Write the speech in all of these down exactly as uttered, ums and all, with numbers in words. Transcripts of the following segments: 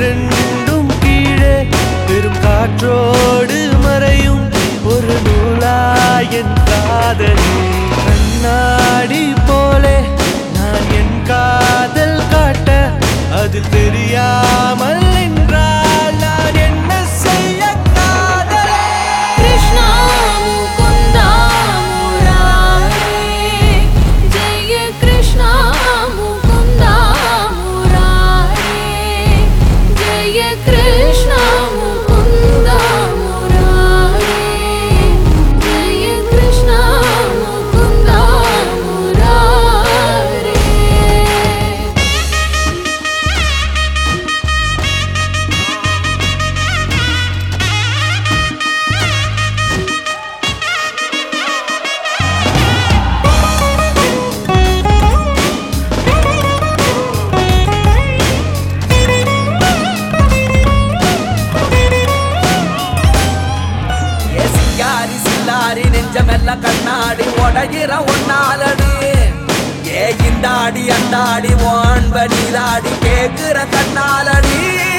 இரண்டும் கீழே பெரும் காற்றோடு மறையும் ஒரு நூலாயன் காதலே. கண்ணாடி போலே நான் என் காதல் காட்ட அது தெரியாமல் நின்றால் நான் என்ன செய்ய காதலே. கிருஷ்ணா முகுந்தா முராரே ஜெய கிருஷ்ணா முகுந்தா முராரே ஜெய கிருஷ்ணா முகுந்தா முராரே ஜெய கிருஷ்ணா முகுந்தா முராரே. ஏசியாரி சில்லாரி நெஞ்சமெல்லாம் கண்ணாடி உடையிற ஒன்னாலடி. ஏ இந்தாடி அந்தாடி ஓன்படிதாடி கேக்குற கண்ணாலடி.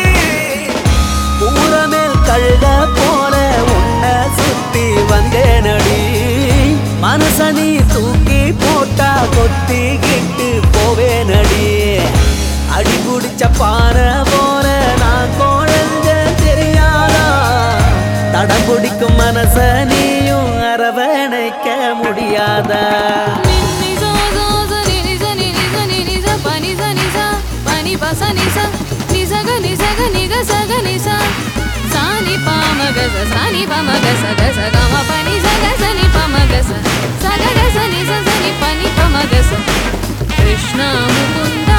ஊரமேல் கழுத போல உன்னை சுத்தி வந்தேனடி. மனசனி தூக்கி போட்டா கொத்திக்கிட்டு போவேனடி. அடி குடிச்ச பானை போல நான் குழஞ்ச தெரியாதா. தடம் பிடிக்கும் மனச நீயும் அரவணைக்க முடியாதா. கிருஷ்ணா முகுந்த